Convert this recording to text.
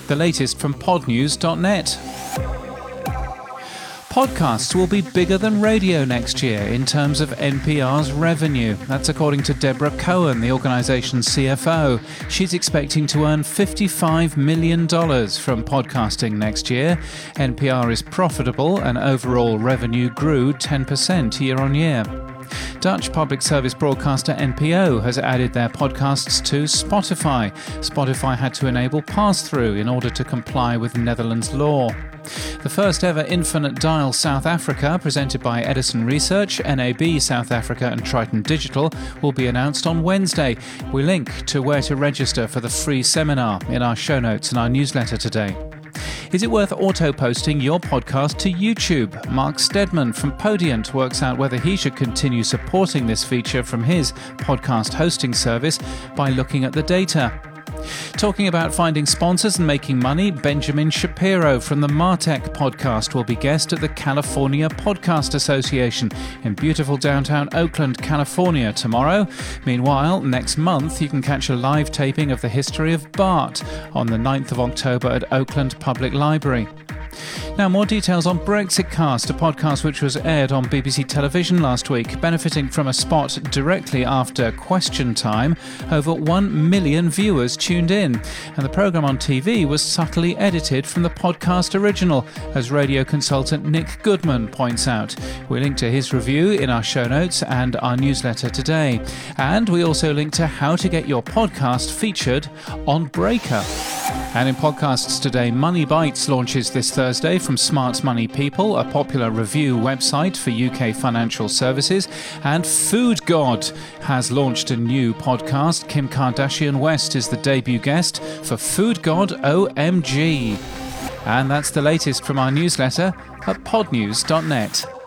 The latest from podnews.net. Podcasts will be bigger than radio next year in terms of NPR's revenue. That's according to Deborah Cohen, the organization's CFO. She's expecting to earn $55 million from podcasting next year. NPR is profitable and overall revenue grew 10% year on year. Dutch public service broadcaster NPO has added their podcasts to Spotify. Spotify had to enable pass-through in order to comply with Netherlands law. The first ever Infinite Dial South Africa, presented by Edison Research, NAB South Africa and Triton Digital, will be announced on Wednesday. We link to where to register for the free seminar in our show notes and our newsletter today. Is it worth auto-posting your podcast to YouTube? Mark Stedman from Podient works out whether he should continue supporting this feature from his podcast hosting service by looking at the data. Talking about finding sponsors and making money, Benjamin Shapiro from the Martech podcast will be guest at the California Podcast Association in beautiful downtown Oakland, California tomorrow. Meanwhile, next month you can catch a live taping of the history of BART on the 9th of October at Oakland Public Library. Now, more details on Brexitcast, a podcast which was aired on BBC Television last week, benefiting from a spot directly after Question Time. Over 1 million viewers tuned in, and the programme on TV was subtly edited from the podcast original, as radio consultant Nick Goodman points out. We link to his review in our show notes and our newsletter today. And we also link to how to get your podcast featured on Breaker. And in podcasts today, Money Bites launches this Thursday from Smart Money People, a popular review website for UK financial services. And Food God has launched a new podcast. Kim Kardashian West is the debut guest for Food God OMG. And that's the latest from our newsletter at podnews.net.